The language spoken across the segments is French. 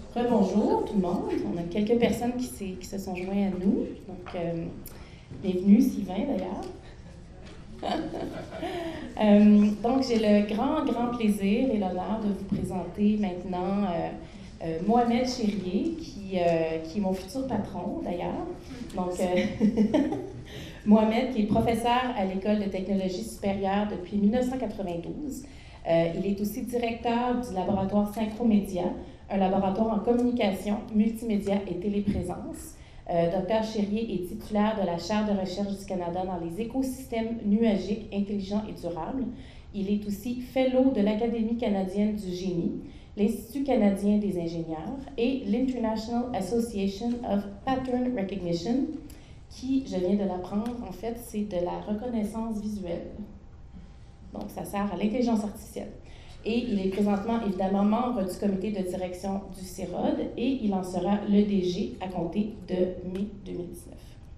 Rebonjour tout le monde. On a quelques personnes qui se sont joints à nous. Donc, bienvenue Sylvain d'ailleurs. Donc, j'ai le grand plaisir et l'honneur de vous présenter maintenant Mohamed Chérier, qui est mon futur patron d'ailleurs. Donc, Mohamed, qui est professeur à l'École de technologie supérieure depuis 1992. Il est aussi directeur du laboratoire Synchromédia, un laboratoire en communication, multimédia et téléprésence. Dr Chérier est titulaire de la Chaire de recherche du Canada dans les écosystèmes nuagiques intelligents et durables. Il est aussi fellow de l'Académie canadienne du génie, l'Institut canadien des ingénieurs et l'International Association of Pattern Recognition, qui, je viens de l'apprendre, en fait, c'est de la reconnaissance visuelle. Donc, ça sert à l'intelligence artificielle. Et il est présentement, évidemment, membre du comité de direction du CIROD et il en sera le DG à compter de mai 2019.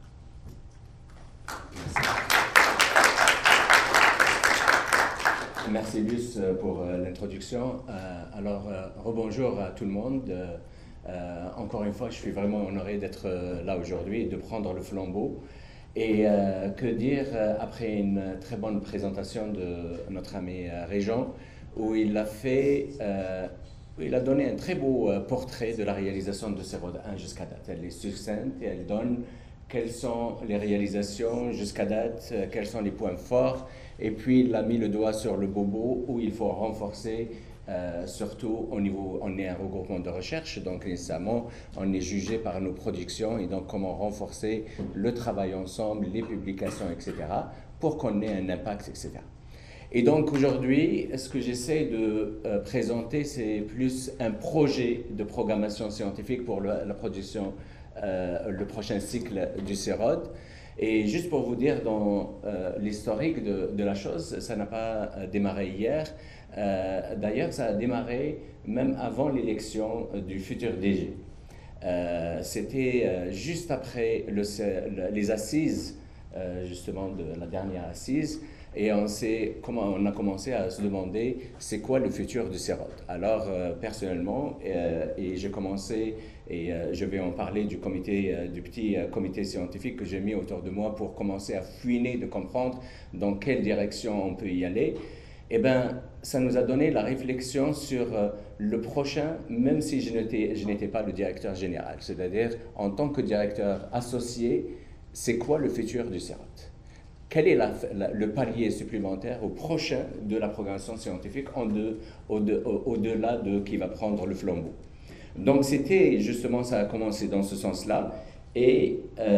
Merci Luce pour l'introduction. Alors, rebonjour à tout le monde. Encore une fois, je suis vraiment honoré d'être là aujourd'hui et de prendre le flambeau. Et que dire après une très bonne présentation de notre ami Régent, où il a donné un très beau portrait de la réalisation de CIROD 1 jusqu'à date. Elle est succincte et elle donne quelles sont les réalisations jusqu'à date, quels sont les points forts, et puis il a mis le doigt sur le bobo où il faut renforcer, surtout au niveau, on est un regroupement de recherche, donc nécessairement on est jugé par nos productions, et donc comment renforcer le travail ensemble, les publications, etc., pour qu'on ait un impact, etc. Et donc aujourd'hui, ce que j'essaie de présenter, c'est plus un projet de programmation scientifique pour la production, le prochain cycle du CIROD. Et juste pour vous dire, dans l'historique de la chose, ça n'a pas démarré hier. D'ailleurs, ça a démarré même avant l'élection du futur DG. C'était juste après les assises, justement, de la dernière assise. Et on a commencé à se demander c'est quoi le futur du CIROD. Alors personnellement, et j'ai commencé, et je vais en parler du petit comité scientifique que j'ai mis autour de moi pour commencer à fouiner, de comprendre dans quelle direction on peut y aller. Eh bien, ça nous a donné la réflexion sur le prochain, même si je n'étais pas le directeur général. C'est-à-dire, en tant que directeur associé, c'est quoi le futur du CIROD ? Quel est le palier supplémentaire au prochain de la programmation scientifique au-delà de qui va prendre le flambeau? Donc c'était justement, ça a commencé dans ce sens-là. Et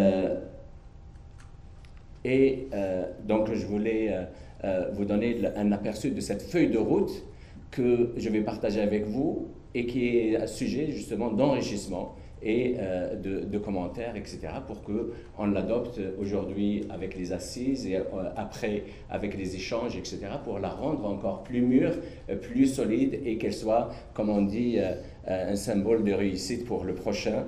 donc je voulais vous donner un aperçu de cette feuille de route que je vais partager avec vous et qui est un sujet justement d'enrichissement et de commentaires, etc., pour qu'on l'adopte aujourd'hui avec les assises et après avec les échanges, etc., pour la rendre encore plus mûre, plus solide et qu'elle soit, comme on dit, un symbole de réussite pour le prochain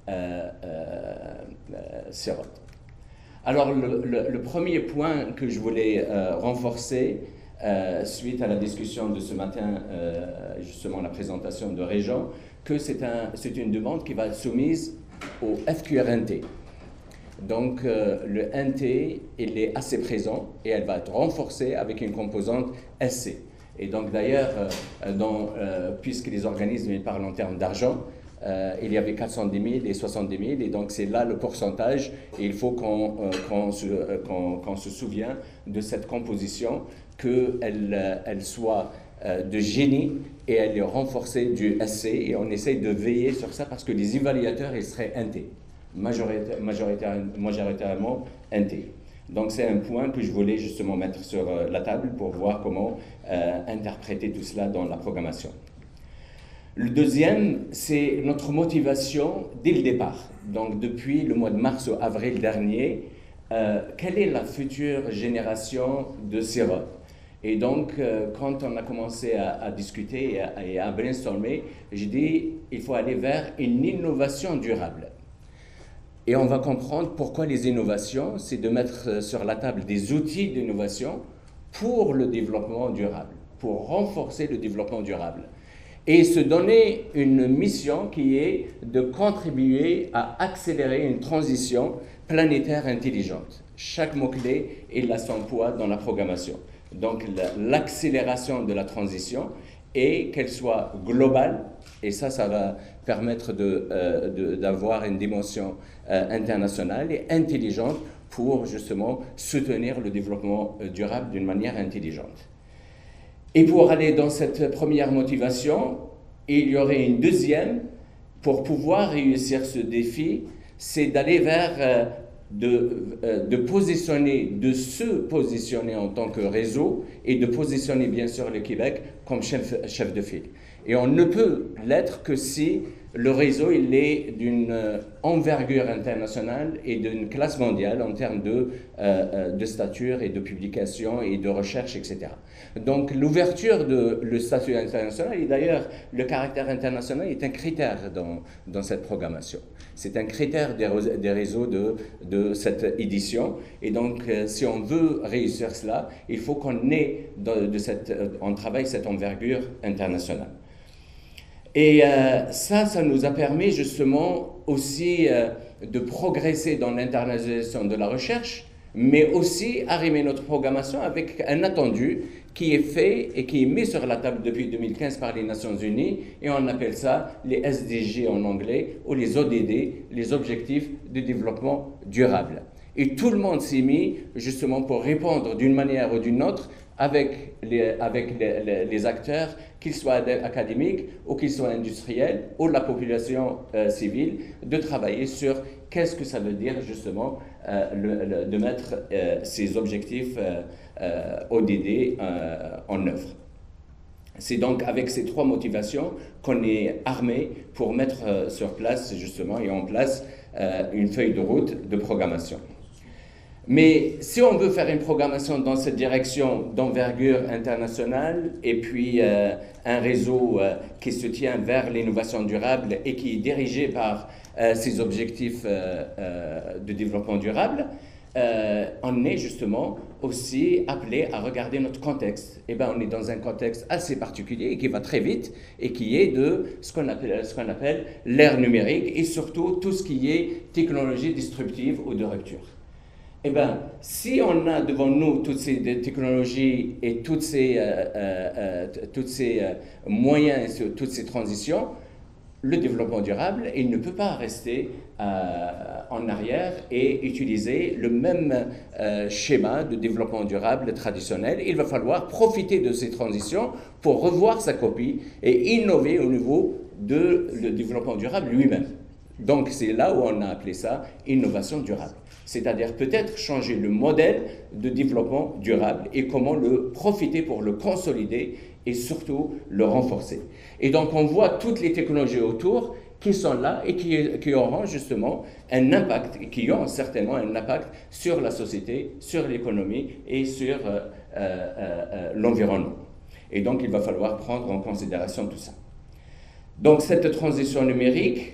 CIROD. Alors, le premier point que je voulais renforcer, suite à la discussion de ce matin, justement la présentation de Régent, que c'est une demande qui va être soumise au FQRNT. Donc, le NT, il est assez présent et elle va être renforcée avec une composante SC. Et donc, d'ailleurs, puisque les organismes ils parlent en termes d'argent, il y avait 410 000 et 70 000, et donc c'est là le pourcentage, et il faut qu'on se souvienne de cette composition, qu'elle soit de génie et elle est renforcée du SC, et on essaye de veiller sur ça parce que les évaluateurs, ils seraient NT, majoritairement NT. Donc c'est un point que je voulais justement mettre sur la table pour voir comment interpréter tout cela dans la programmation. Le deuxième, c'est notre motivation dès le départ. Donc depuis le mois de mars ou avril dernier, quelle est la future génération de CIROD? Et donc, quand on a commencé à discuter et à brainstormer, j'ai dit il faut aller vers une innovation durable. Et on va comprendre pourquoi les innovations, c'est de mettre sur la table des outils d'innovation pour le développement durable, pour renforcer le développement durable. et se donner une mission qui est de contribuer à accélérer une transition planétaire intelligente. Chaque mot-clé, il a son poids dans la programmation. Donc l'accélération de la transition et qu'elle soit globale, et ça va permettre d'avoir une dimension internationale et intelligente pour justement soutenir le développement durable d'une manière intelligente. Et pour aller dans cette première motivation, il y aurait une deuxième, pour pouvoir réussir ce défi, c'est d'aller vers de se positionner en tant que réseau et de positionner bien sûr le Québec comme chef de file. Et on ne peut l'être que si le réseau il est d'une envergure internationale et d'une classe mondiale en termes de stature et de publication et de recherche, etc. Donc l'ouverture de le statut international, et d'ailleurs le caractère international est un critère dans cette programmation. C'est un critère des réseaux de cette édition. Et donc si on veut réussir cela, il faut qu'on ait on travaille cette envergure internationale. Et ça nous a permis justement aussi de progresser dans l'internationalisation de la recherche, mais aussi arrimer notre programmation avec un attendu qui est fait et qui est mis sur la table depuis 2015 par les Nations Unies, et on appelle ça les SDG en anglais, ou les ODD, les Objectifs de développement durable. Et tout le monde s'est mis justement pour répondre d'une manière ou d'une autre avec les acteurs, qu'ils soient académiques ou qu'ils soient industriels ou la population civile, de travailler sur qu'est-ce que ça veut dire justement de mettre ces objectifs ODD en œuvre. C'est donc avec ces trois motivations qu'on est armé pour mettre sur place justement et en place une feuille de route de programmation. Mais si on veut faire une programmation dans cette direction d'envergure internationale et puis un réseau qui se tient vers l'innovation durable et qui est dirigé par ces objectifs de développement durable, on est justement aussi appelé à regarder notre contexte. Eh bien, on est dans un contexte assez particulier et qui va très vite et qui est de ce qu'on appelle l'ère numérique et surtout tout ce qui est technologie disruptive ou de rupture. Eh bien, si on a devant nous toutes ces technologies et tous ces moyens et toutes ces transitions, le développement durable, il ne peut pas rester en arrière et utiliser le même schéma de développement durable traditionnel. Il va falloir profiter de ces transitions pour revoir sa copie et innover au niveau le développement durable lui-même. Donc, c'est là où on a appelé ça innovation durable. C'est-à-dire peut-être changer le modèle de développement durable et comment le profiter pour le consolider et surtout le renforcer. Et donc on voit toutes les technologies autour qui sont là et qui auront justement un impact, qui ont certainement un impact sur la société, sur l'économie et sur l'environnement. Et donc il va falloir prendre en considération tout ça. Donc cette transition numérique,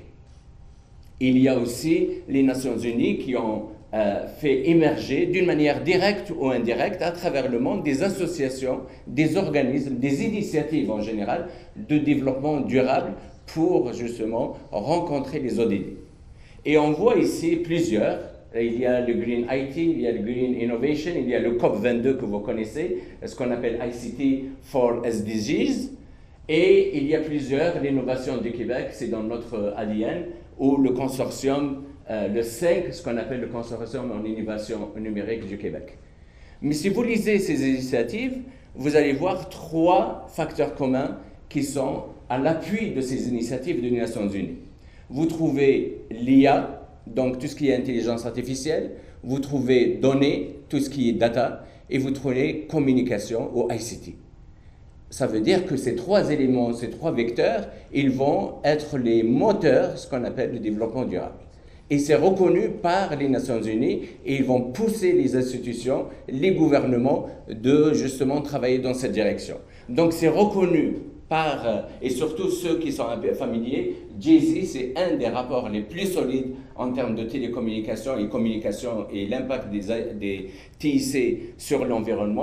il y a aussi les Nations Unies qui ont fait émerger d'une manière directe ou indirecte à travers le monde des associations, des organismes, des initiatives en général de développement durable pour justement rencontrer les ODD. Et on voit ici plusieurs. Il y a le Green IT, il y a le Green Innovation, il y a le COP22 que vous connaissez, ce qu'on appelle ICT for SDGs. Et il y a plusieurs, l'innovation du Québec, c'est dans notre ADN, ou le consortium, le 5, ce qu'on appelle le consortium en innovation numérique du Québec. Mais si vous lisez ces initiatives, vous allez voir trois facteurs communs qui sont à l'appui de ces initiatives des Nations Unies. Vous trouvez l'IA, donc tout ce qui est intelligence artificielle, vous trouvez données, tout ce qui est data, et vous trouvez communication ou ICT. Ça veut dire que ces trois éléments, ces trois vecteurs, ils vont être les moteurs, ce qu'on appelle le développement durable. Et c'est reconnu par les Nations Unies et ils vont pousser les institutions, les gouvernements de justement travailler dans cette direction. Donc c'est reconnu par, et surtout ceux qui sont un peu familiers, JAISY, c'est un des rapports les plus solides en termes de télécommunications et communication et l'impact des TIC sur l'environnement.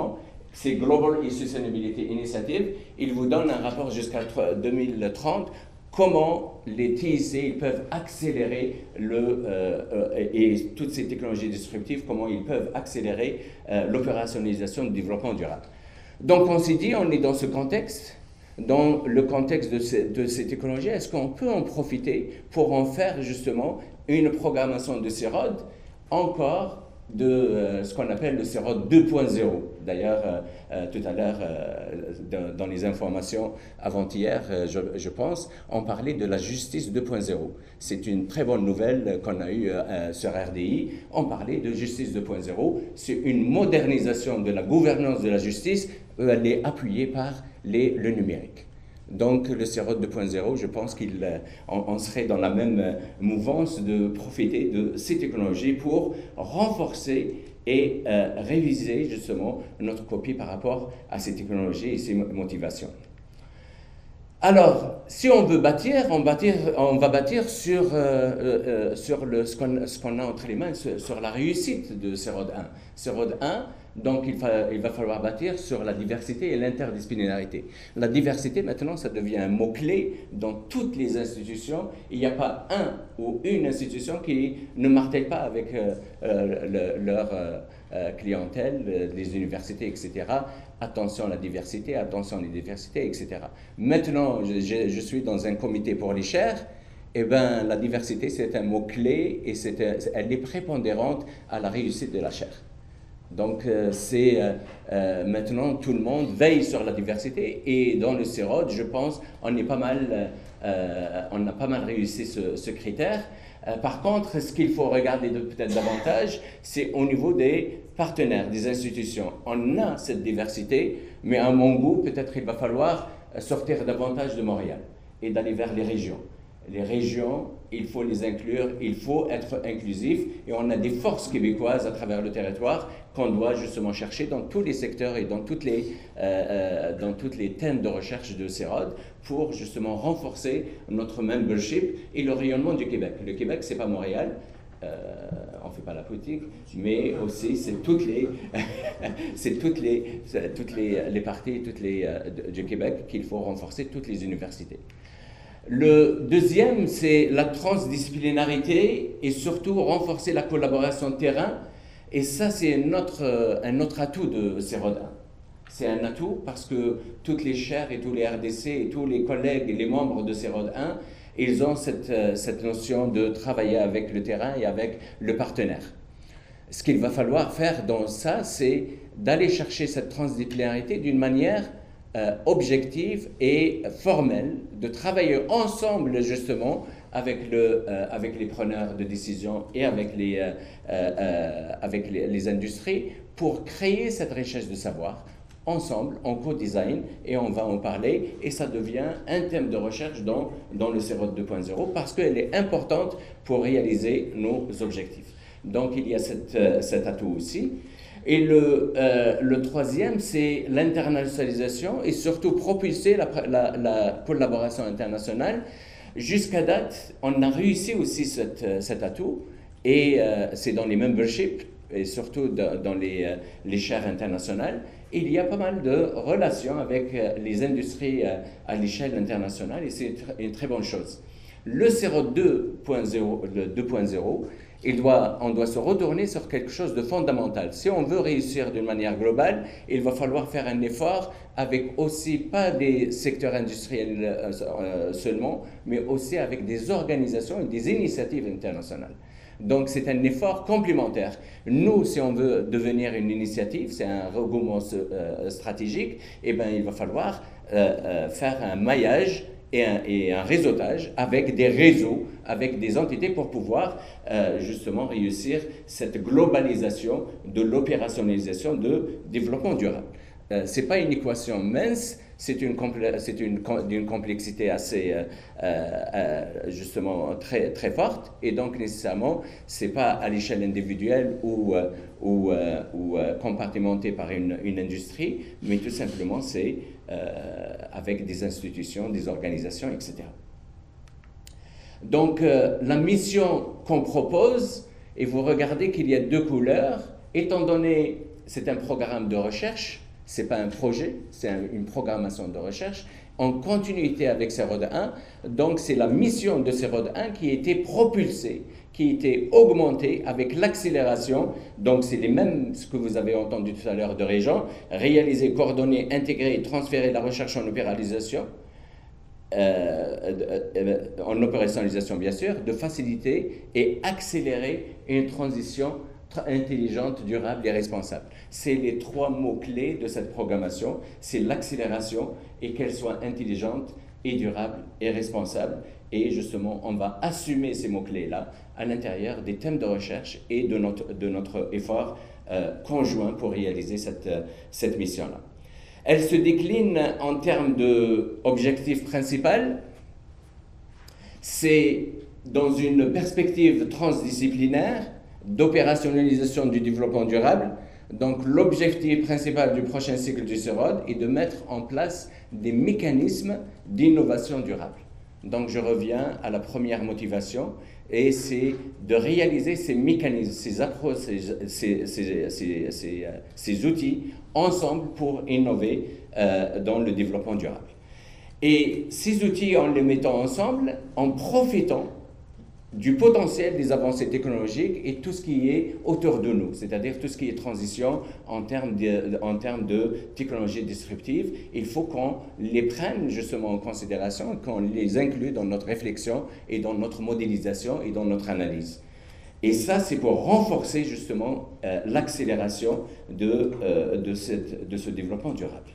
c'est Global E-Sustainability Initiative. Il vous donne un rapport jusqu'à 2030, comment les TIC peuvent accélérer et toutes ces technologies disruptives, comment ils peuvent accélérer l'opérationnalisation du développement durable. Donc on s'est dit, on est dans ce contexte, dans le contexte de ces technologies, est-ce qu'on peut en profiter pour en faire justement une programmation de CIROD encore de ce qu'on appelle le CIROD 2.0. D'ailleurs, tout à l'heure, dans les informations avant-hier, je pense, on parlait de la justice 2.0. C'est une très bonne nouvelle qu'on a eue sur RDI. On parlait de justice 2.0. C'est une modernisation de la gouvernance de la justice. Elle est appuyée par le numérique. Donc, le CIROD 2.0, je pense qu'on serait dans la même mouvance de profiter de ces technologies pour renforcer et réviser justement notre copie par rapport à ces technologies et ces motivations. Alors, si on veut bâtir, on va bâtir sur ce qu'on a entre les mains, sur la réussite de CIROD 1. CIROD 1, donc il va falloir bâtir sur la diversité et l'interdisciplinarité. La diversité, maintenant, ça devient un mot-clé dans toutes les institutions. Il n'y a pas un ou une institution qui ne martèle pas avec leur clientèle, les universités, etc. Attention à la diversité, etc. Maintenant, je suis dans un comité pour les chaires. Eh bien, la diversité, c'est un mot-clé et elle est prépondérante à la réussite de la chaire. Donc, maintenant, tout le monde veille sur la diversité et dans le CIROD, je pense, on a pas mal réussi ce critère. Par contre, ce qu'il faut regarder peut-être davantage, c'est au niveau des partenaires, des institutions. On a cette diversité, mais à mon goût, peut-être il va falloir sortir davantage de Montréal et d'aller vers les régions. Les régions, il faut les inclure, il faut être inclusif et on a des forces québécoises à travers le territoire qu'on doit justement chercher dans tous les secteurs et dans toutes les thèmes de recherche de CIROD pour justement renforcer notre membership et le rayonnement du Québec. Le Québec, c'est pas Montréal. On ne fait pas la politique, mais aussi c'est toutes les parties du Québec qu'il faut renforcer, toutes les universités. Le deuxième, c'est la transdisciplinarité et surtout renforcer la collaboration de terrain. Et ça, c'est un autre atout de CIROD 1. C'est un atout parce que toutes les chaires et tous les RDC et tous les collègues et les membres de CIROD 1, ils ont cette notion de travailler avec le terrain et avec le partenaire. Ce qu'il va falloir faire dans ça, c'est d'aller chercher cette transdisciplinarité d'une manière objective et formelle, de travailler ensemble justement avec les preneurs de décision et avec les industries pour créer cette richesse de savoir ensemble, en co-design, et on va en parler, et ça devient un thème de recherche dans le CIROD 2.0 parce qu'elle est importante pour réaliser nos objectifs. Donc il y a cet atout aussi. Et le troisième, c'est l'internationalisation et surtout propulser la collaboration internationale. Jusqu'à date, on a réussi aussi cet atout et c'est dans les memberships et surtout dans les chaires internationales. Il y a pas mal de relations avec les industries à l'échelle internationale et c'est une très bonne chose. Le CIROD 2.0, on doit se retourner sur quelque chose de fondamental. Si on veut réussir d'une manière globale, il va falloir faire un effort avec aussi pas des secteurs industriels seulement, mais aussi avec des organisations et des initiatives internationales. Donc c'est un effort complémentaire. Nous, si on veut devenir une initiative, c'est un regroupement stratégique, eh bien, il va falloir faire un maillage et un réseautage avec des réseaux, avec des entités pour pouvoir justement réussir cette globalisation de l'opérationnalisation de développement durable. Ce n'est pas une équation mince, c'est d'une complexité assez justement très, très forte et donc nécessairement ce n'est pas à l'échelle individuelle ou compartimentée par une industrie, mais tout simplement c'est avec des institutions, des organisations, etc. Donc la mission qu'on propose, et vous regardez qu'il y a deux couleurs, étant donné c'est un programme de recherche, Ce n'est pas un projet, c'est une programmation de recherche en continuité avec CEROD 1. Donc, c'est la mission de CEROD 1 qui a été propulsée, qui a été augmentée avec l'accélération. Donc, c'est les mêmes, ce que vous avez entendu tout à l'heure de Régent, réaliser, coordonner, intégrer et transférer la recherche en opéralisation. En opérationnalisation bien sûr, de faciliter et accélérer une transition intelligente, durable et responsable. C'est les 3 mots-clés de cette programmation, c'est l'accélération et qu'elle soit intelligente et durable et responsable. Et justement, on va assumer ces mots-clés-là à l'intérieur des thèmes de recherche et de notre effort conjoint pour réaliser cette mission-là. Elle se décline en termes d'objectif principal. C'est dans une perspective transdisciplinaire d'opérationnalisation du développement durable. Donc, l'objectif principal du prochain cycle du CEROD est de mettre en place des mécanismes d'innovation durable. Donc, je reviens à la première motivation, et c'est de réaliser ces mécanismes, ces approches, ces outils ensemble pour innover dans le développement durable. Et ces outils, en les mettant ensemble, en profitant du potentiel des avancées technologiques et tout ce qui est autour de nous, c'est-à-dire tout ce qui est transition en termes de technologies disruptives, il faut qu'on les prenne justement en considération, qu'on les inclue dans notre réflexion et dans notre modélisation et dans notre analyse. Et ça, c'est pour renforcer justement l'accélération de ce développement durable.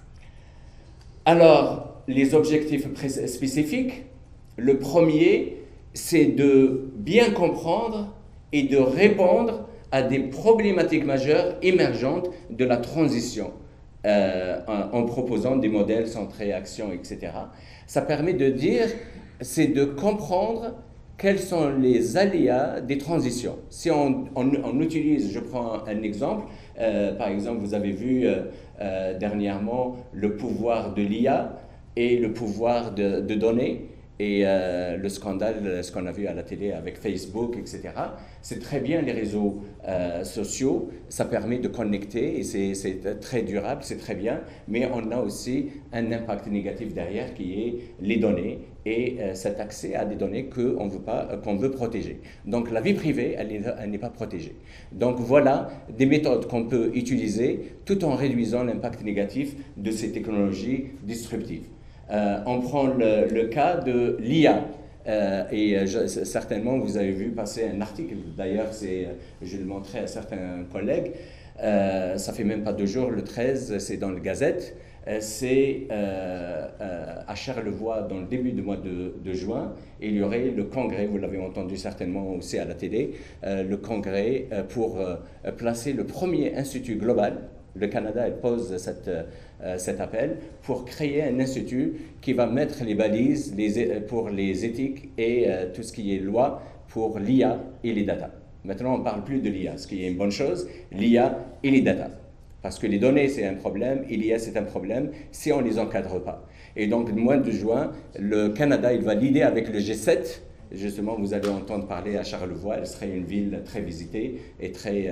Alors, les objectifs spécifiques, le premier, c'est de bien comprendre et de répondre à des problématiques majeures émergentes de la transition en proposant des modèles centrés action, etc. Ça permet de dire, c'est de comprendre quels sont les aléas des transitions. Si on utilise, je prends un exemple, par exemple, vous avez vu dernièrement le pouvoir de l'IA et le pouvoir de donner. Et le scandale, ce qu'on a vu à la télé avec Facebook, etc., c'est très bien les réseaux sociaux, ça permet de connecter et c'est très durable, c'est très bien, mais on a aussi un impact négatif derrière qui est les données et cet accès à des données qu'on veut protéger. Donc la vie privée, elle n'est pas protégée. Donc voilà des méthodes qu'on peut utiliser tout en réduisant l'impact négatif de ces technologies disruptives. On prend le cas de l'IA. Certainement, vous avez vu passer un article, d'ailleurs, je le montrais à certains collègues, ça fait même pas 2 jours, le 13, c'est dans le Gazette, c'est à Charlevoix, dans le début du mois de juin, il y aurait le congrès, vous l'avez entendu certainement aussi à la télé, le congrès pour placer le premier institut global. Le Canada, elle pose cet appel pour créer un institut qui va mettre les balises pour les éthiques et tout ce qui est loi pour l'IA et les data. Maintenant, on ne parle plus de l'IA, ce qui est une bonne chose, l'IA et les data. Parce que les données, c'est un problème, et l'IA, c'est un problème si on ne les encadre pas. Et donc, le mois de juin, le Canada, il va l'idée avec le G7. Justement, vous allez entendre parler à Charlevoix, elle serait une ville très visitée et très...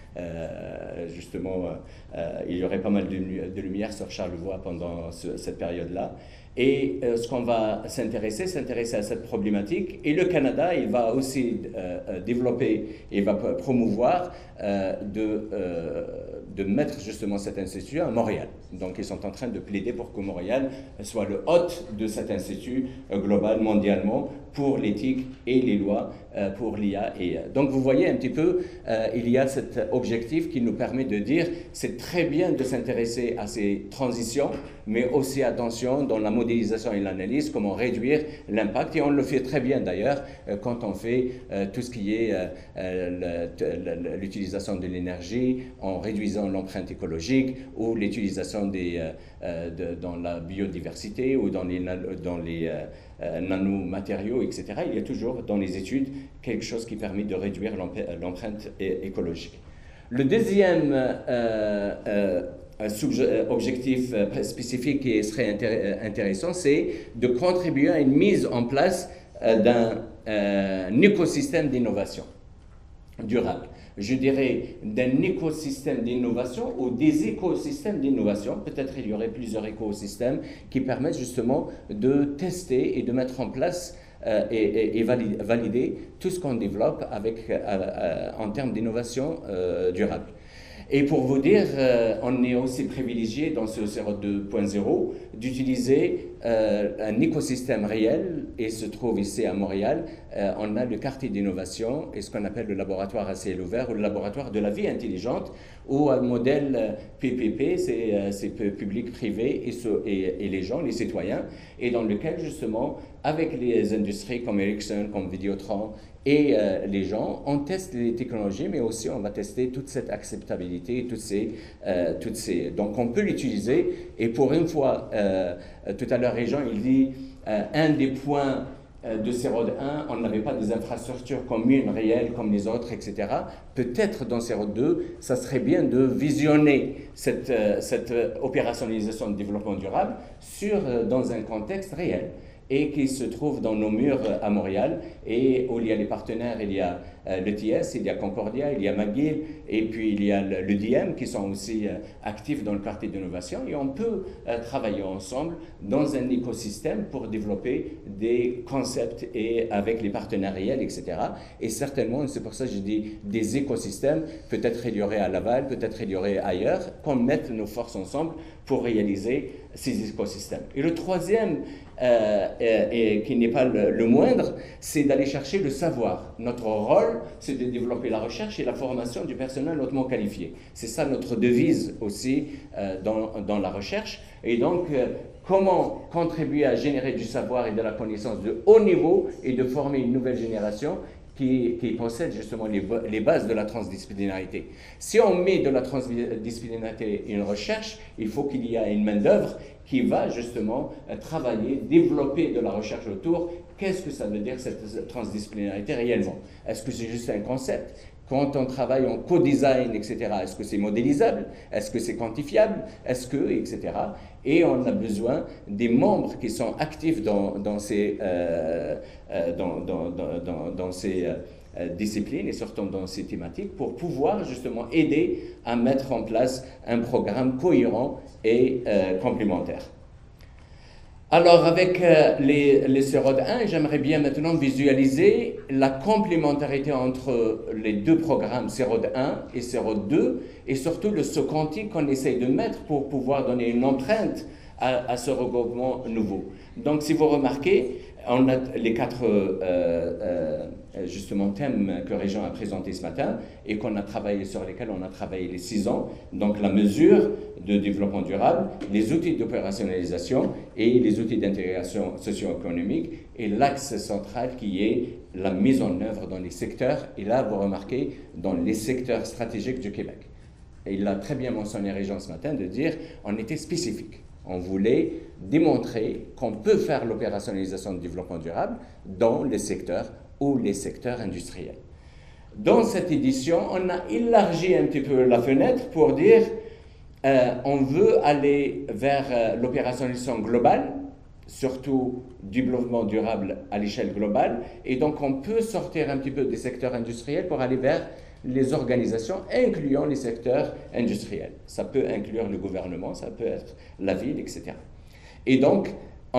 il y aurait pas mal de lumière sur Charlevoix pendant cette période-là. Et ce qu'on va s'intéresser à cette problématique. Et le Canada, il va aussi développer et va promouvoir de mettre justement cet institut à Montréal. Donc ils sont en train de plaider pour que Montréal soit le hôte de cet institut global mondialement pour l'éthique et les lois pour l'IA. Donc vous voyez un petit peu, il y a cet objectif qui nous permet de dire c'est très bien de s'intéresser à ces transitions, mais aussi attention dans la modélisation et l'analyse, comment réduire l'impact. Et on le fait très bien d'ailleurs quand on fait tout ce qui est l'utilisation de l'énergie en réduisant l'empreinte écologique ou l'utilisation dans la biodiversité ou dans les nanomatériaux, etc. Il y a toujours dans les études quelque chose qui permet de réduire l'empreinte écologique. Le deuxième objectif spécifique qui serait intéressant, c'est de contribuer à une mise en place d'un écosystème d'innovation durable. je dirais, d'un écosystème d'innovation ou des écosystèmes d'innovation. Peut-être il y aurait plusieurs écosystèmes qui permettent justement de tester et de mettre en place et valider tout ce qu'on développe en termes d'innovation durable. Et pour vous dire, on est aussi privilégié dans ce CERO 2.0 d'utiliser un écosystème réel, et se trouve ici à Montréal. On a le quartier d'innovation et ce qu'on appelle le laboratoire à ciel ouvert ou le laboratoire de la vie intelligente, ou un modèle PPP, c'est public-privé et les gens, les citoyens, et dans lequel justement, avec les industries comme Ericsson, comme Vidéotron, et les gens, on teste les technologies, mais aussi on va tester toute cette acceptabilité, donc on peut l'utiliser. Et pour une fois, tout à l'heure, Réjean, il dit un des points de CEROD 1, on n'avait pas des infrastructures communes, réelles, comme les autres, etc. Peut-être dans CEROD 2, ça serait bien de visionner cette opérationnalisation de développement durable dans un contexte réel, et qui se trouve dans nos murs à Montréal, et où il y a les partenaires, il y a l'ETS, il y a Concordia, il y a McGill, et puis il y a l'EDM qui sont aussi actifs dans le quartier d'innovation, et on peut travailler ensemble dans un écosystème pour développer des concepts et avec les partenaires réels, etc. Et certainement, c'est pour ça que je dis des écosystèmes, peut-être il y aurait à Laval, peut-être il y aurait ailleurs, qu'on mette nos forces ensemble pour réaliser ces écosystèmes. Et le troisième, et qui n'est pas le moindre, c'est d'aller chercher le savoir. Notre rôle, c'est de développer la recherche et la formation du personnel hautement qualifié. C'est ça notre devise aussi dans la recherche. Et donc, comment contribuer à générer du savoir et de la connaissance de haut niveau et de former une nouvelle génération qui possède justement les bases de la transdisciplinarité. Si on met de la transdisciplinarité une recherche, il faut qu'il y ait une main-d'œuvre qui va justement travailler, développer de la recherche autour. Qu'est-ce que ça veut dire cette transdisciplinarité réellement? Est-ce que c'est juste un concept? Quand on travaille en co-design, etc., est-ce que c'est modélisable? Est-ce que c'est quantifiable? Est-ce que, etc. Et on a besoin des membres qui sont actifs dans ces disciplines et surtout dans ces thématiques pour pouvoir justement aider à mettre en place un programme cohérent et complémentaire. Alors, avec les CEROD 1, j'aimerais bien maintenant visualiser la complémentarité entre les deux programmes CEROD 1 et CEROD 2, et surtout le saut quantique qu'on essaye de mettre pour pouvoir donner une empreinte à ce regroupement nouveau. Donc, si vous remarquez, on a les quatre justement thèmes que Réjean a présentés ce matin et sur lesquels on a travaillé les 6 ans. Donc la mesure de développement durable, les outils d'opérationnalisation et les outils d'intégration socio-économique, et l'axe central qui est la mise en œuvre dans les secteurs, et là vous remarquez dans les secteurs stratégiques du Québec. Et il l'a très bien mentionné Réjean ce matin de dire on était spécifique. On voulait démontrer qu'on peut faire l'opérationnalisation du développement durable dans les secteurs ou les secteurs industriels. Dans cette édition, on a élargi un petit peu la fenêtre pour dire on veut aller vers l'opérationnalisation globale, surtout du développement durable à l'échelle globale, et donc on peut sortir un petit peu des secteurs industriels pour aller vers les organisations, incluant les secteurs industriels. Ça peut inclure le gouvernement, ça peut être la ville, etc. Et donc,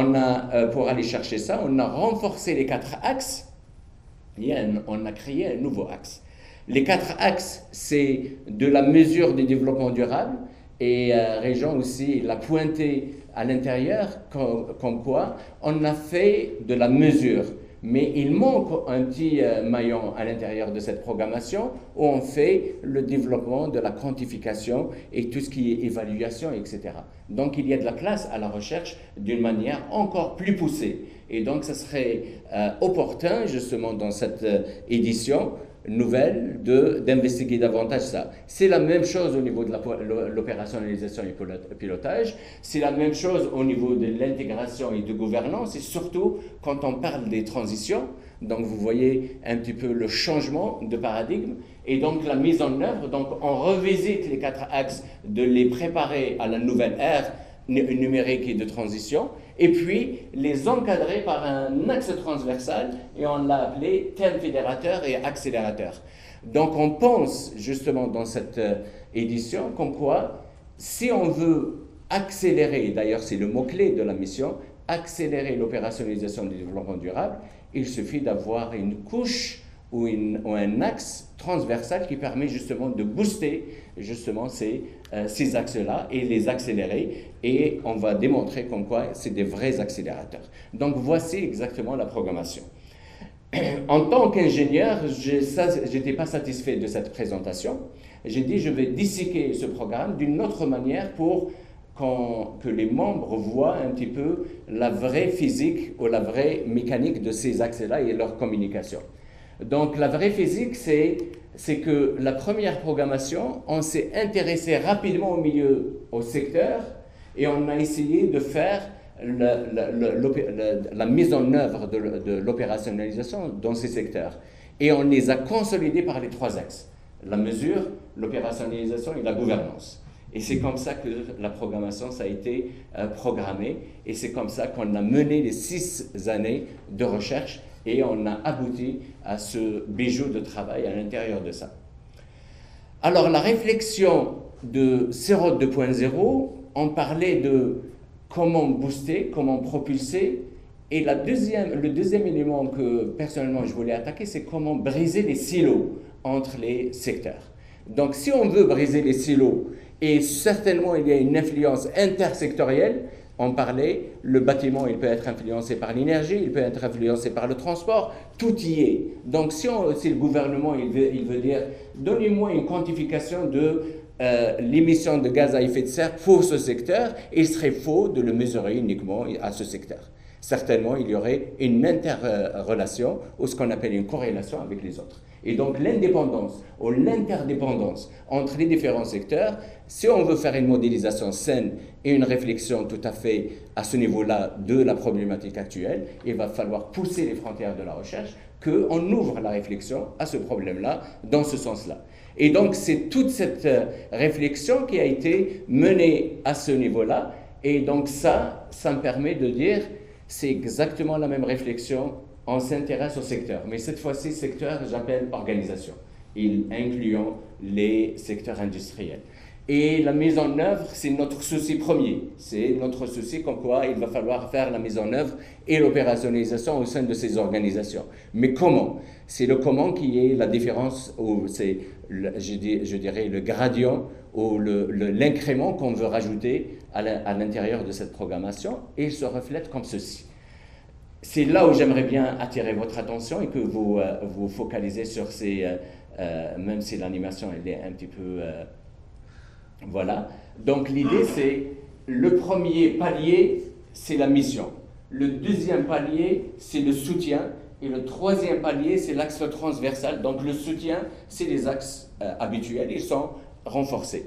pour aller chercher ça, on a renforcé les 4 axes, et on a créé un nouveau axe. Les 4 axes, c'est de la mesure du développement durable, et Réjean aussi l'a pointé à l'intérieur, comme quoi on a fait de la mesure. Mais il manque un petit maillon à l'intérieur de cette programmation où on fait le développement de la quantification et tout ce qui est évaluation, etc. Donc il y a de la place à la recherche d'une manière encore plus poussée. Et donc ce serait opportun justement dans cette édition nouvelle d'investiguer davantage ça. C'est la même chose au niveau de l'opérationnalisation et pilotage, c'est la même chose au niveau de l'intégration et de gouvernance, et surtout quand on parle des transitions. Donc vous voyez un petit peu le changement de paradigme et donc la mise en œuvre. Donc on revisite les 4 axes, de les préparer à la nouvelle ère numérique et de transition, et puis les encadrer par un axe transversal, et on l'a appelé thème fédérateur et accélérateur. Donc on pense justement dans cette édition comme quoi, si on veut accélérer, d'ailleurs c'est le mot-clé de la mission, accélérer l'opérationnalisation du développement durable, il suffit d'avoir une couche ou un axe transversal qui permet justement de booster justement ces axes-là et les accélérer, et on va démontrer comme quoi c'est des vrais accélérateurs. Donc voici exactement la programmation. En tant qu'ingénieur, je n'étais pas satisfait de cette présentation. J'ai dit je vais disséquer ce programme d'une autre manière pour que les membres voient un petit peu la vraie physique ou la vraie mécanique de ces axes-là et leur communication. Donc la vraie physique, c'est que la première programmation, on s'est intéressé rapidement au secteur, et on a essayé de faire la mise en œuvre de l'opérationnalisation dans ces secteurs. Et on les a consolidés par les 3 axes: la mesure, l'opérationnalisation et la gouvernance. Et c'est comme ça que la programmation, ça a été programmée, et c'est comme ça qu'on a mené les 6 années de recherche, et on a abouti à ce bijou de travail à l'intérieur de ça. Alors la réflexion de CEROD 2.0, on parlait de comment booster, comment propulser, et le deuxième élément que personnellement je voulais attaquer, c'est comment briser les silos entre les secteurs. Donc si on veut briser les silos, et certainement il y a une influence intersectorielle, on parlait, le bâtiment il peut être influencé par l'énergie, il peut être influencé par le transport, tout y est. Donc si le gouvernement il veut dire donnez-moi une quantification de l'émission de gaz à effet de serre pour ce secteur, il serait faux de le mesurer uniquement à ce secteur. Certainement, il y aurait une interrelation ou ce qu'on appelle une corrélation avec les autres. Et donc l'indépendance ou l'interdépendance entre les différents secteurs, si on veut faire une modélisation saine et une réflexion tout à fait à ce niveau-là de la problématique actuelle, il va falloir pousser les frontières de la recherche, qu'on ouvre la réflexion à ce problème-là dans ce sens-là. Et donc c'est toute cette réflexion qui a été menée à ce niveau-là, et donc ça me permet de dire c'est exactement la même réflexion. On s'intéresse au secteur, mais cette fois-ci, secteur, j'appelle organisation, incluant les secteurs industriels. Et la mise en œuvre, c'est notre souci premier. C'est notre souci comme quoi il va falloir faire la mise en œuvre et l'opérationnalisation au sein de ces organisations. Mais comment? C'est le comment qui est la différence, ou c'est, je dirais, le gradient ou l'incrément qu'on veut rajouter à l'intérieur de cette programmation, et il se reflète comme ceci. C'est là où j'aimerais bien attirer votre attention et que vous vous focalisez sur ces, même si l'animation elle est un petit peu, voilà. Donc l'idée c'est, le premier palier c'est la mission, le deuxième palier c'est le soutien, et le troisième palier c'est l'axe transversal. Donc le soutien c'est les axes habituels, ils sont renforcés,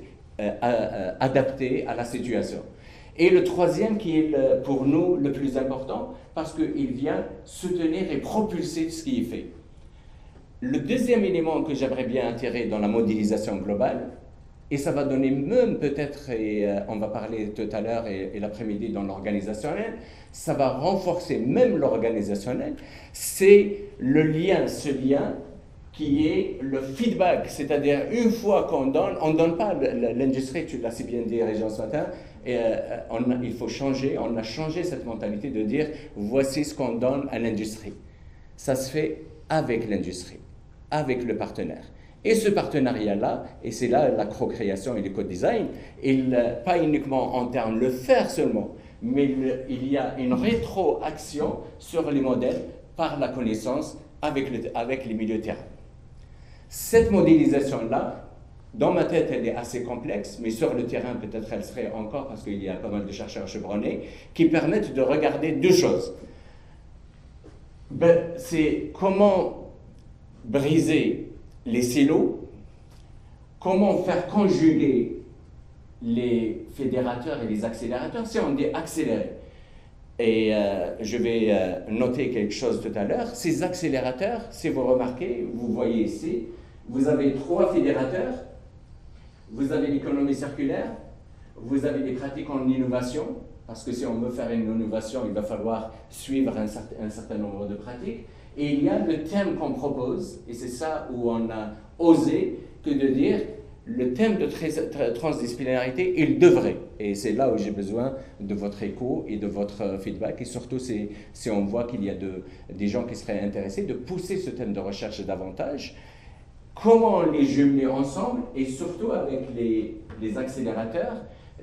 adaptés à la situation. Et le troisième qui est pour nous le plus important, parce qu'il vient soutenir et propulser ce qui est fait. Le deuxième élément que j'aimerais bien attirer dans la modélisation globale, et ça va donner même peut-être, et on va parler tout à l'heure et l'après-midi dans l'organisationnel, ça va renforcer même l'organisationnel, c'est le lien, ce lien qui est le feedback, c'est-à-dire une fois qu'on donne, on ne donne pas l'industrie, tu l'as si bien dit Régent ce matin, et il faut changer, on a changé cette mentalité de dire voici ce qu'on donne à l'industrie. Ça se fait avec l'industrie, avec le partenaire. Et ce partenariat-là, et c'est là la co-création et le co-design, pas uniquement en termes de le faire seulement, mais il y a une rétroaction sur les modèles par la connaissance avec les milieux de terrain. Cette modélisation-là, dans ma tête, elle est assez complexe, mais sur le terrain, peut-être elle serait encore, parce qu'il y a pas mal de chercheurs chevronnés, qui permettent de regarder deux choses. C'est comment briser les silos, comment faire conjuguer les fédérateurs et les accélérateurs. Si on dit accélérer, et je vais noter quelque chose tout à l'heure, ces accélérateurs, si vous remarquez, vous voyez ici, vous avez 3 fédérateurs, vous avez l'économie circulaire, vous avez des pratiques en innovation, parce que si on veut faire une innovation, il va falloir suivre un certain nombre de pratiques, Et il y a le thème qu'on propose, et c'est ça où on a osé que de dire le thème de transdisciplinarité, il devrait. Et c'est là où j'ai besoin de votre écho et de votre feedback. Et surtout, si on voit qu'il y a des gens qui seraient intéressés, de pousser ce thème de recherche davantage. Comment les jumeler ensemble, et surtout avec les accélérateurs,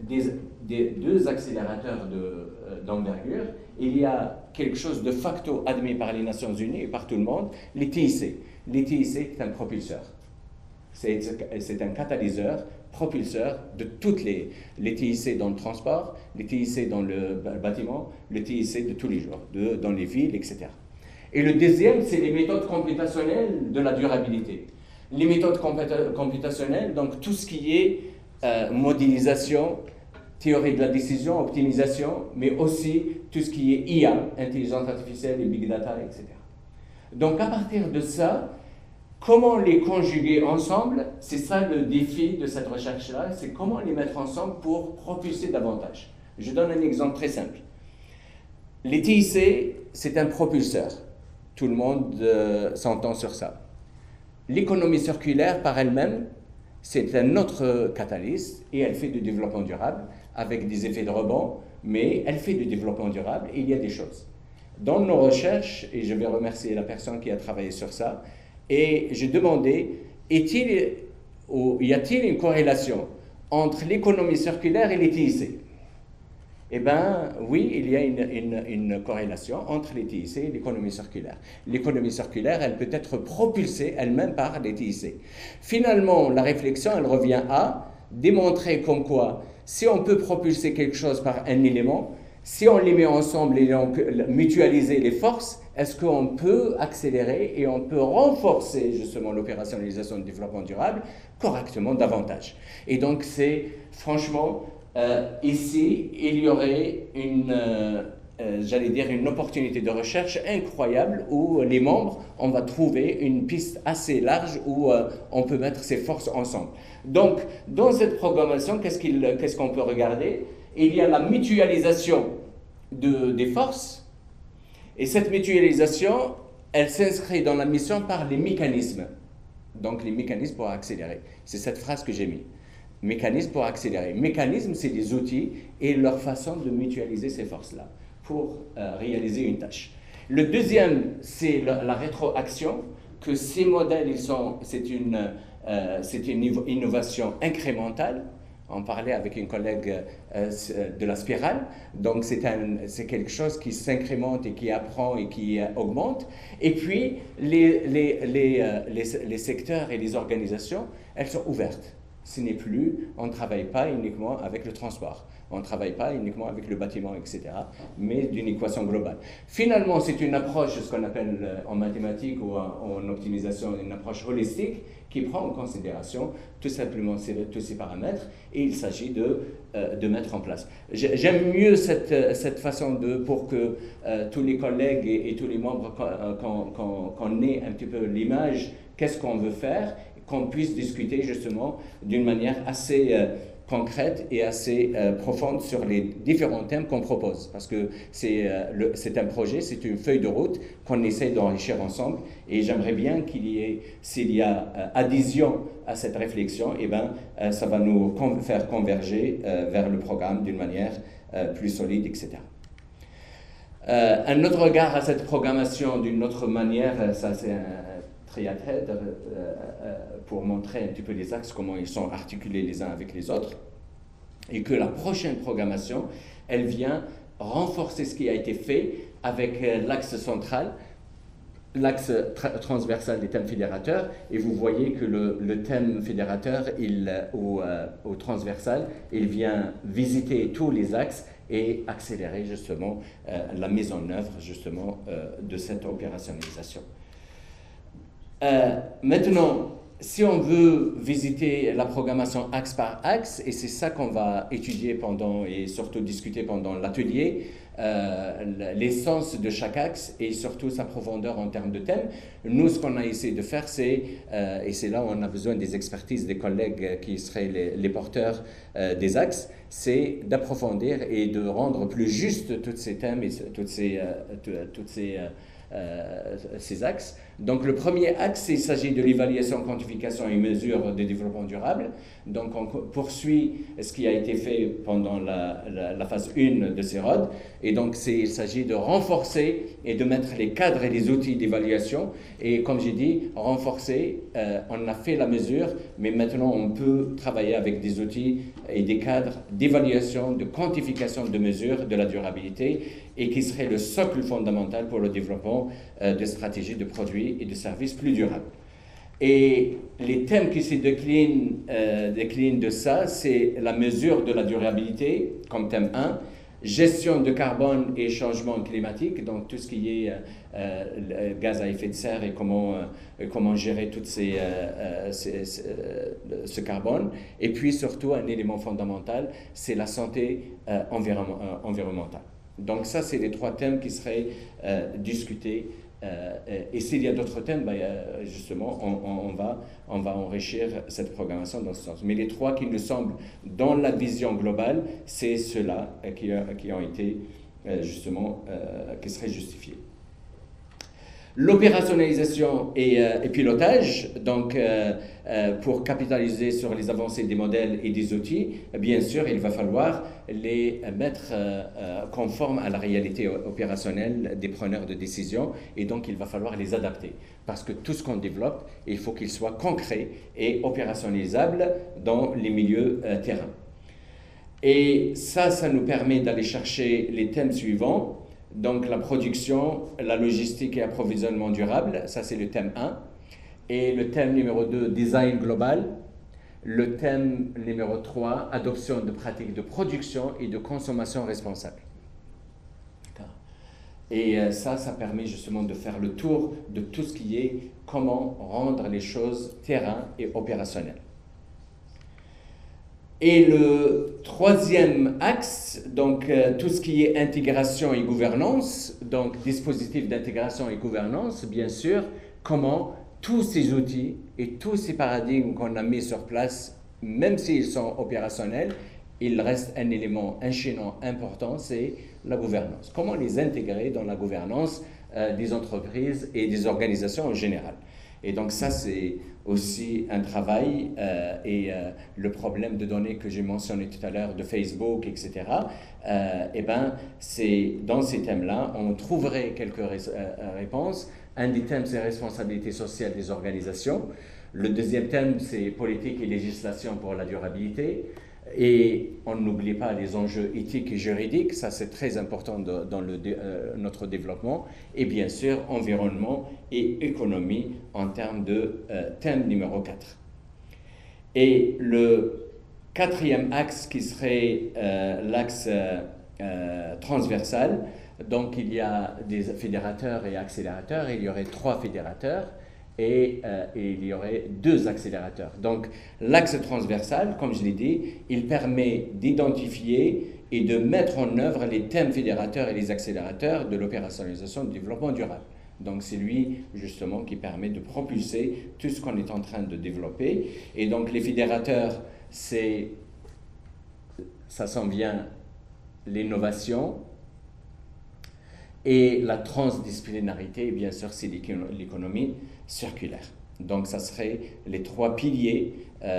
deux accélérateurs d'envergure. Il y a quelque chose de facto admis par les Nations Unies et par tout le monde, les TIC. Les TIC, c'est un propulseur. C'est un catalyseur, propulseur de toutes les TIC dans le transport, les TIC dans le bâtiment, les TIC de tous les jours, dans les villes, etc. Et le deuxième, c'est les méthodes computationnelles de la durabilité. Les méthodes computationnelles, donc tout ce qui est modélisation, théorie de la décision, optimisation, mais aussi tout ce qui est IA, intelligence artificielle et big data, etc. Donc à partir de ça, comment les conjuguer ensemble, c'est ça le défi de cette recherche-là, c'est comment les mettre ensemble pour propulser davantage. Je donne un exemple très simple. Les TIC, c'est un propulseur. Tout le monde s'entend sur ça. L'économie circulaire par elle-même, c'est un autre catalyste et elle fait du développement durable avec des effets de rebond, mais elle fait du développement durable et il y a des choses. Dans nos recherches, et je vais remercier la personne qui a travaillé sur ça, et j'ai demandé, y a-t-il une corrélation entre l'économie circulaire et les TIC? Eh bien, oui, il y a une corrélation entre les TIC et l'économie circulaire. L'économie circulaire, elle peut être propulsée elle-même par les TIC. Finalement, la réflexion, elle revient à démontrer comme quoi, si on peut propulser quelque chose par un élément, si on les met ensemble et on peut mutualiser les forces, est-ce qu'on peut accélérer et on peut renforcer justement l'opérationnalisation du développement durable correctement davantage? Et donc, c'est franchement... ici, il y aurait une opportunité de recherche incroyable où les membres, on va trouver une piste assez large où on peut mettre ces forces ensemble. Donc, dans cette programmation, qu'est-ce qu'on peut regarder? Il y a la mutualisation des forces, et cette mutualisation, elle s'inscrit dans la mission par les mécanismes. Donc, les mécanismes pour accélérer. C'est cette phrase que j'ai mise. Mécanisme pour accélérer. Mécanisme, c'est des outils et leur façon de mutualiser ces forces-là pour réaliser une tâche. Le deuxième, c'est la rétroaction, que ces modèles, c'est une innovation incrémentale. On parlait avec une collègue de la spirale, donc c'est quelque chose qui s'incrémente et qui apprend et qui augmente. Et puis, les secteurs et les organisations, elles sont ouvertes. Ce n'est plus, on ne travaille pas uniquement avec le transport, on ne travaille pas uniquement avec le bâtiment, etc., mais d'une équation globale. Finalement, c'est une approche, ce qu'on appelle en mathématiques ou en optimisation, une approche holistique qui prend en considération tout simplement tous ces paramètres et il s'agit de mettre en place. J'aime mieux cette façon pour que tous les collègues et tous les membres, qu'on ait un petit peu l'image, qu'est-ce qu'on veut faire, qu'on puisse discuter justement d'une manière assez concrète et assez profonde sur les différents thèmes qu'on propose. Parce que c'est un projet, c'est une feuille de route qu'on essaie d'enrichir ensemble. Et j'aimerais bien s'il y a adhésion à cette réflexion, eh ben, ça va nous faire converger vers le programme d'une manière plus solide, etc. Un autre regard à cette programmation d'une autre manière, ça c'est un triathlète pour montrer un petit peu les axes, comment ils sont articulés les uns avec les autres, et que la prochaine programmation, elle vient renforcer ce qui a été fait avec l'axe central, l'axe transversal des thèmes fédérateurs, et vous voyez que le thème fédérateur au transversal, il vient visiter tous les axes et accélérer justement la mise en œuvre justement de cette opérationnalisation. Maintenant, si on veut visiter la programmation axe par axe, et c'est ça qu'on va étudier et surtout discuter pendant l'atelier, l'essence de chaque axe et surtout sa profondeur en termes de thème. Nous, ce qu'on a essayé de faire, et c'est là où on a besoin des expertises des collègues qui seraient les porteurs des axes, c'est d'approfondir et de rendre plus juste tous ces thèmes et toutes ces ces axes. Donc le premier axe, il s'agit de l'évaluation, quantification et mesure de développement durable. Donc on poursuit ce qui a été fait pendant la phase 1 de CEROD. Et donc il s'agit de renforcer et de mettre les cadres et les outils d'évaluation. Et comme j'ai dit, renforcer, on a fait la mesure, mais maintenant on peut travailler avec des outils et des cadres d'évaluation, de quantification de mesure de la durabilité, et qui serait le socle fondamental pour le développement de stratégies de produits et de services plus durables. Et les thèmes qui se déclinent de ça, c'est la mesure de la durabilité comme thème 1, gestion de carbone et changement climatique, donc tout ce qui est gaz à effet de serre et comment gérer tout ce carbone. Et puis surtout, un élément fondamental, c'est la santé environnementale. Donc ça, c'est les 3 thèmes qui seraient discutés. Et s'il y a d'autres thèmes, justement, on va enrichir cette programmation dans ce sens. Mais les 3 qui nous semblent dans la vision globale, c'est ceux-là qui ont été, justement, qui seraient justifiés. L'opérationnalisation et pilotage, donc pour capitaliser sur les avancées des modèles et des outils, bien sûr, il va falloir les mettre conformes à la réalité opérationnelle des preneurs de décision, et donc il va falloir les adapter. Parce que tout ce qu'on développe, il faut qu'il soit concret et opérationnalisable dans les milieux terrain. Et ça nous permet d'aller chercher les thèmes suivants. Donc la production, la logistique et approvisionnement durable, ça c'est le thème 1. Et le thème numéro 2, design global. Le thème numéro 3, adoption de pratiques de production et de consommation responsable. Et ça permet justement de faire le tour de tout ce qui est comment rendre les choses terrain et opérationnelles. Et le 3e axe, donc tout ce qui est intégration et gouvernance, donc dispositif d'intégration et gouvernance, bien sûr, comment tous ces outils et tous ces paradigmes qu'on a mis sur place, même s'ils sont opérationnels, il reste un élément enchaînant important, c'est la gouvernance. Comment les intégrer dans la gouvernance des entreprises et des organisations en général. Et donc ça, c'est aussi un travail et le problème de données que j'ai mentionné tout à l'heure de Facebook, etc. C'est dans ces thèmes-là, on trouverait quelques réponses. Un des thèmes, c'est responsabilité sociale des organisations. Le 2e thème, c'est politique et législation pour la durabilité. Et on n'oublie pas les enjeux éthiques et juridiques, ça c'est très important dans notre développement. Et bien sûr, environnement et économie en termes de thème numéro 4. Et le 4e axe qui serait l'axe transversal, donc il y a des fédérateurs et accélérateurs, il y aurait 3 fédérateurs. Et il y aurait 2 accélérateurs. Donc l'axe transversal, comme je l'ai dit, il permet d'identifier et de mettre en œuvre les thèmes fédérateurs et les accélérateurs de l'opérationnalisation du développement durable. Donc c'est lui justement qui permet de propulser tout ce qu'on est en train de développer. Et donc les fédérateurs, ça s'en vient l'innovation, et la transdisciplinarité, bien sûr, c'est l'économie circulaire. Donc, ça serait les 3 piliers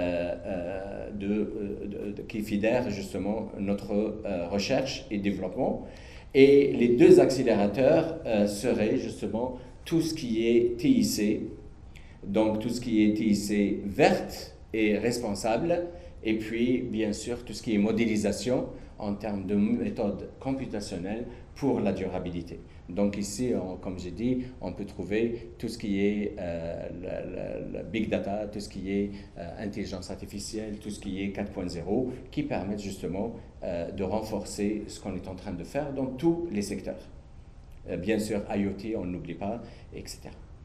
qui fédèrent justement notre recherche et développement. Et les 2 accélérateurs seraient justement tout ce qui est TIC, donc tout ce qui est TIC verte et responsable, et puis, bien sûr, tout ce qui est modélisation en termes de méthodes computationnelles pour la durabilité. Donc ici, comme j'ai dit, on peut trouver tout ce qui est la big data, tout ce qui est intelligence artificielle, tout ce qui est 4.0, qui permettent justement de renforcer ce qu'on est en train de faire dans tous les secteurs. Bien sûr, IoT, on n'oublie pas, etc.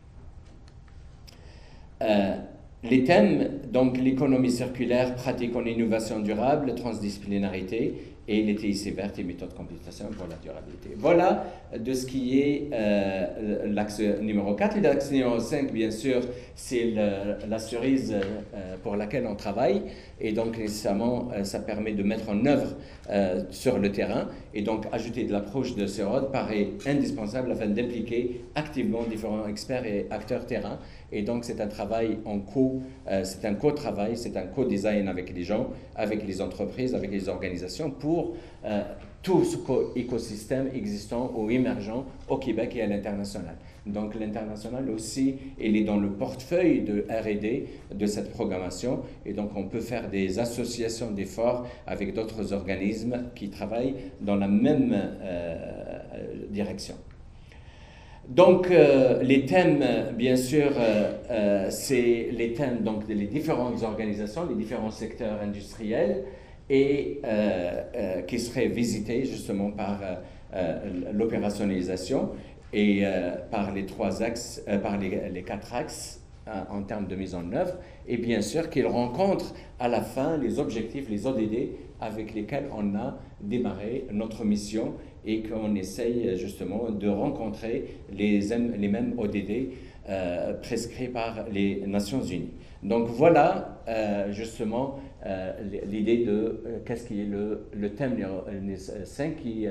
Les thèmes, donc l'économie circulaire, pratique en innovation durable, transdisciplinarité et les TIC vertes et méthodes de computation pour la durabilité. Voilà de ce qui est l'axe numéro 4. L'axe numéro 5, bien sûr, c'est la cerise pour laquelle on travaille, et donc nécessairement, ça permet de mettre en œuvre sur le terrain, et donc ajouter de l'approche de CEROD paraît indispensable afin d'impliquer activement différents experts et acteurs terrain. Et donc, c'est un travail c'est un co-travail, c'est un co-design avec les gens, avec les entreprises, avec les organisations pour tout ce écosystème existant ou émergent au Québec et à l'international. Donc, l'international aussi, il est dans le portefeuille de R&D de cette programmation. Et donc, on peut faire des associations d'efforts avec d'autres organismes qui travaillent dans la même direction. Donc, les thèmes, bien sûr, c'est les thèmes donc, des différentes organisations, les différents secteurs industriels, et qui seraient visités justement par l'opérationnalisation et par les trois axes, par les quatre axes en termes de mise en œuvre, et bien sûr qu'ils rencontrent à la fin les objectifs, les ODD avec lesquels on a démarré notre mission, et qu'on essaye justement de rencontrer les mêmes ODD prescrits par les Nations Unies. Donc voilà justement l'idée de qu'est-ce qui est le thème 5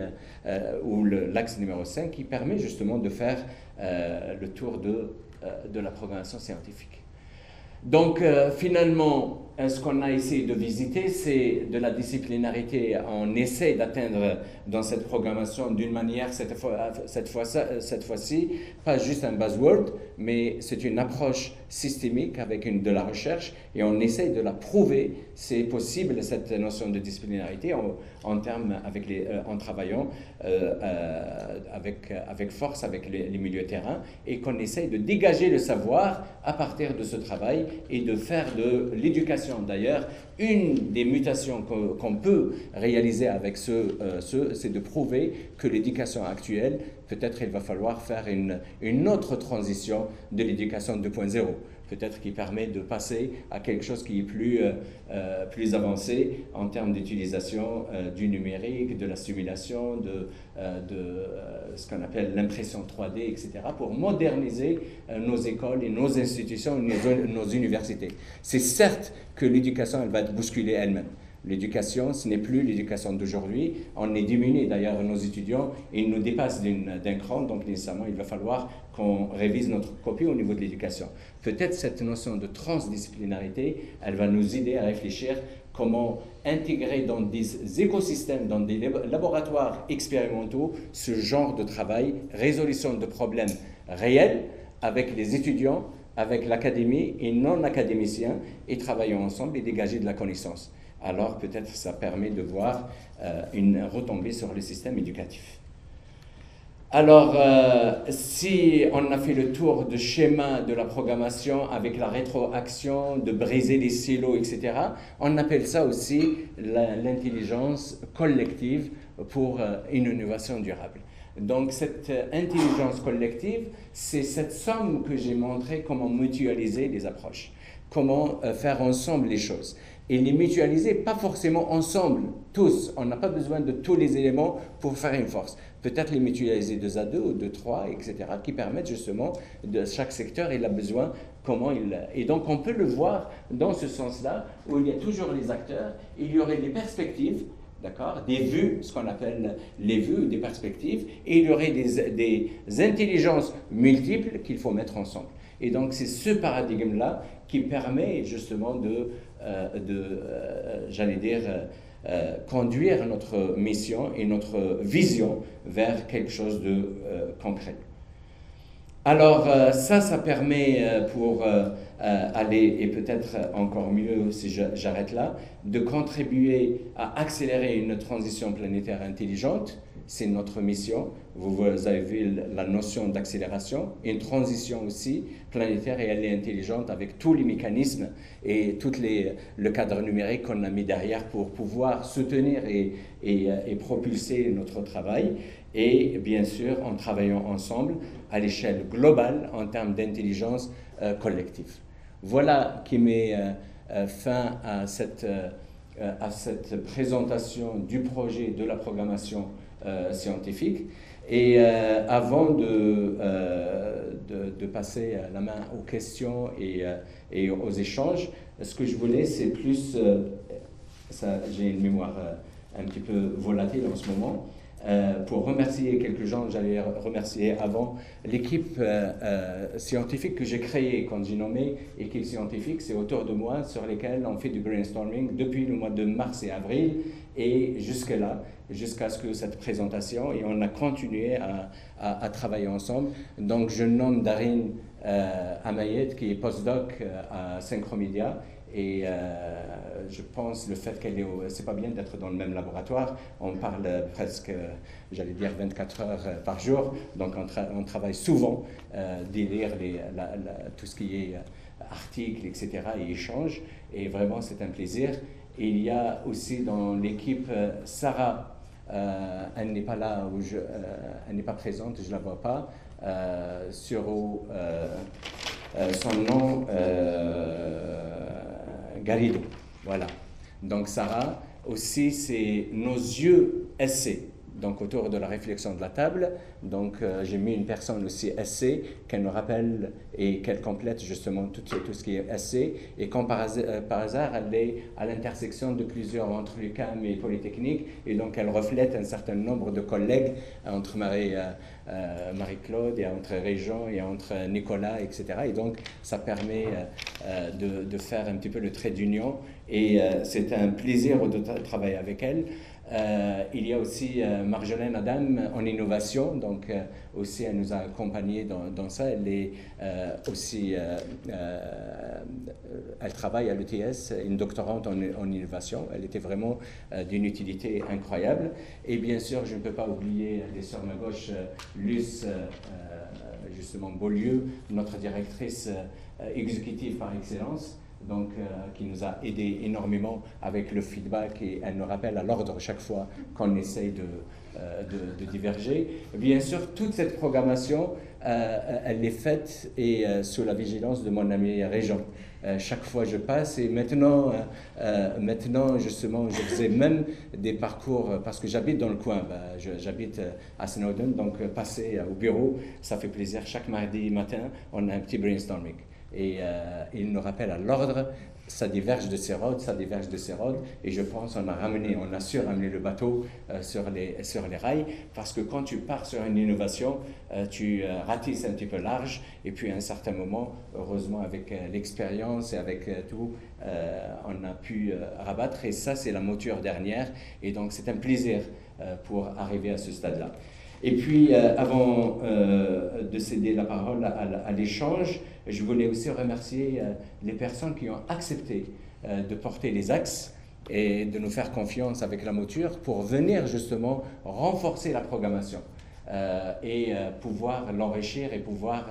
ou l'axe numéro 5 qui permet justement de faire le tour de la programmation scientifique. Donc finalement, ce qu'on a essayé de visiter, c'est de la disciplinarité. On essaie d'atteindre dans cette programmation d'une manière, cette fois-ci, pas juste un buzzword, mais c'est une approche systémique avec de la recherche, et on essaie de la prouver. C'est possible, cette notion de disciplinarité, en travaillant avec force avec les milieux terrain, et qu'on essaie de dégager le savoir à partir de ce travail et de faire de l'éducation. D'ailleurs, une des mutations qu'on peut réaliser avec c'est de prouver que l'éducation actuelle, peut-être il va falloir faire une autre transition de l'éducation 2.0. Peut-être qui permet de passer à quelque chose qui est plus avancé en termes d'utilisation du numérique, de la simulation, de ce qu'on appelle l'impression 3D, etc., pour moderniser nos écoles et nos institutions, nos universités. C'est certes que l'éducation, elle va être bousculée elle-même. L'éducation, ce n'est plus l'éducation d'aujourd'hui. On est diminué, d'ailleurs, nos étudiants, ils nous dépassent d'un cran, donc nécessairement, il va falloir qu'on révise notre copie au niveau de l'éducation. Peut-être cette notion de transdisciplinarité, elle va nous aider à réfléchir comment intégrer dans des écosystèmes, dans des laboratoires expérimentaux, ce genre de travail, résolution de problèmes réels avec les étudiants, avec l'académie et non-académiciens, et travaillons ensemble et dégager de la connaissance. Alors peut-être ça permet de voir une retombée sur le système éducatif. Alors, si on a fait le tour de schéma de la programmation avec la rétroaction, de briser les silos, etc., on appelle ça aussi l'intelligence collective pour une innovation durable. Donc, cette intelligence collective, c'est cette somme que j'ai montré comment mutualiser les approches, comment faire ensemble les choses. Et les mutualiser, pas forcément ensemble, tous. On n'a pas besoin de tous les éléments pour faire une force. Peut-être les mutualiser 2 à 2 ou 2 à 3, etc., qui permettent justement, de chaque secteur, il a besoin, Et donc, on peut le voir dans ce sens-là, où il y a toujours les acteurs, il y aurait des perspectives, d'accord, des vues, ce qu'on appelle les vues, des perspectives, et il y aurait des intelligences multiples qu'il faut mettre ensemble. Et donc, c'est ce paradigme-là qui permet justement conduire notre mission et notre vision vers quelque chose de concret. Alors, ça permet pour aller, et peut-être encore mieux si j'arrête là, de contribuer à accélérer une transition planétaire intelligente. C'est notre mission. Vous avez vu la notion d'accélération, une transition aussi planétaire, et elle est intelligente avec tous les mécanismes et tout le cadre numérique qu'on a mis derrière pour pouvoir soutenir et propulser notre travail. Et bien sûr, en travaillant ensemble à l'échelle globale en termes d'intelligence collective. Voilà qui met fin à à cette présentation du projet de la programmation scientifique. Et avant de passer la main aux questions et aux échanges, ce que je voulais, c'est plus, j'ai une mémoire un petit peu volatile en ce moment, pour remercier quelques gens. J'allais remercier avant l'équipe scientifique que j'ai créée quand j'ai nommé équipe scientifique. C'est autour de moi sur lesquels on fait du brainstorming depuis le mois de mars et avril et jusque-là, jusqu'à ce que cette présentation, et on a continué à travailler ensemble. Donc je nomme Darine Amayed, qui est postdoc à Synchromedia. Et je pense le fait qu'elle est c'est pas bien d'être dans le même laboratoire. On parle presque, j'allais dire 24 heures par jour. Donc on travaille souvent d'élire tout ce qui est articles, etc. et échanges. Et vraiment, c'est un plaisir. Et il y a aussi dans l'équipe Sarah. Elle n'est pas là, elle n'est pas présente, je ne la vois pas. Sur son nom, Garrido. Voilà. Donc Sarah, aussi, c'est nos yeux essais. Donc autour de la réflexion de la table, donc j'ai mis une personne aussi essai qu'elle nous rappelle et qu'elle complète justement tout ce qui est essai. Et comme par hasard, elle est à l'intersection de plusieurs entre l'UQAM et Polytechnique, et donc elle reflète un certain nombre de collègues entre Marie-Claude et entre Réjean et entre Nicolas, etc. Et donc ça permet de faire un petit peu le trait d'union, et c'est un plaisir de travailler avec elle. Il y a aussi Marjolaine Adam en innovation, donc aussi elle nous a accompagnés dans ça. Elle est aussi, elle travaille à l'ETS, une doctorante en innovation. Elle était vraiment d'une utilité incroyable. Et bien sûr, je ne peux pas oublier, elle est sur ma gauche, Luce, justement Beaulieu, notre directrice exécutive par excellence. Donc, qui nous a aidé énormément avec le feedback, et elle nous rappelle à l'ordre chaque fois qu'on essaye de diverger. Bien sûr, toute cette programmation, elle est faite et sous la vigilance de mon ami Réjean. Chaque fois je passe, et maintenant justement, je faisais même des parcours, parce que j'habite dans le coin, j'habite à Snowdon, donc passer au bureau, ça fait plaisir. Chaque mardi matin, on a un petit brainstorming. Et il nous rappelle à l'ordre, ça diverge de ses routes, et je pense on a su ramener le bateau sur les rails, parce que quand tu pars sur une innovation, tu ratisses un petit peu large, et puis à un certain moment, heureusement avec l'expérience et avec tout, on a pu rabattre, et ça c'est la mouture dernière, et donc c'est un plaisir pour arriver à ce stade-là. Et puis, avant de céder la parole à l'échange, je voulais aussi remercier les personnes qui ont accepté de porter les axes et de nous faire confiance avec la mouture pour venir justement renforcer la programmation et pouvoir l'enrichir et pouvoir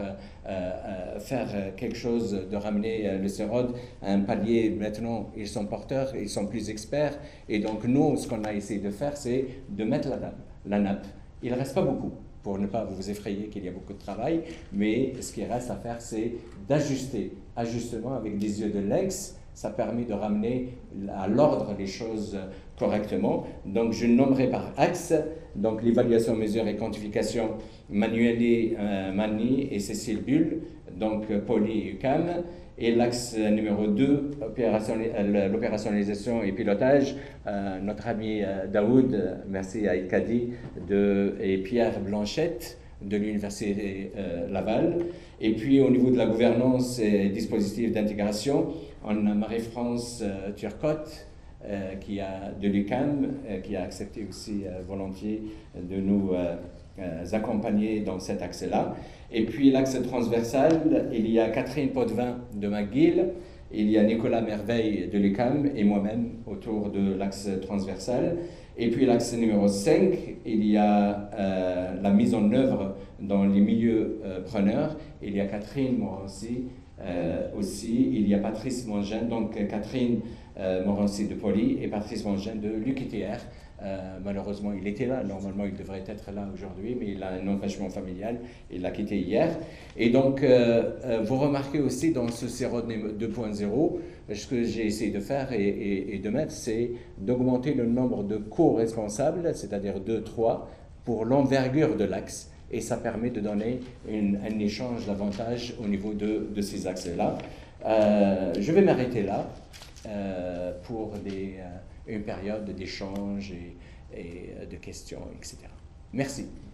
faire quelque chose, de ramener le CEROD à un palier. Maintenant, ils sont porteurs, ils sont plus experts, et donc nous, ce qu'on a essayé de faire, c'est de mettre la nappe. Il ne reste pas beaucoup, pour ne pas vous effrayer qu'il y a beaucoup de travail, mais ce qui reste à faire, c'est ajustement avec des yeux de lynx. Ça permet de ramener à l'ordre les choses correctement. Donc je nommerai par axe, donc l'évaluation, mesure et quantification, Manueli Mani et Cécile Bull, donc Poly et UQAM. Et l'axe numéro 2, l'opérationnalisation et pilotage, notre ami Daoud, merci à Ikadi, et Pierre Blanchette de l'Université Laval. Et puis au niveau de la gouvernance et dispositifs d'intégration, on a Marie-France Turcotte, de l'UQAM, qui a accepté aussi volontiers de nous accompagner dans cet axe-là. Et puis l'axe transversal, il y a Catherine Potvin de McGill, il y a Nicolas Merveille de l'UQAM et moi-même autour de l'axe transversal. Et puis l'axe numéro 5, il y a la mise en œuvre dans les milieux preneurs. Il y a Catherine Morancy aussi, il y a Patrice Mangin, donc Catherine Morancy de Poly et Patrice Mangin de l'UQTR, Malheureusement, il était là. Normalement, il devrait être là aujourd'hui, mais il a un empêchement familial. Il l'a quitté hier. Et donc, vous remarquez aussi dans ce CEROD 2.0, ce que j'ai essayé de faire et de mettre, c'est d'augmenter le nombre de co-responsables, c'est-à-dire 2-3, pour l'envergure de l'axe. Et ça permet de donner un échange d'avantages au niveau de ces axes-là. Je vais m'arrêter là pour une période d'échange et de questions, etc. Merci.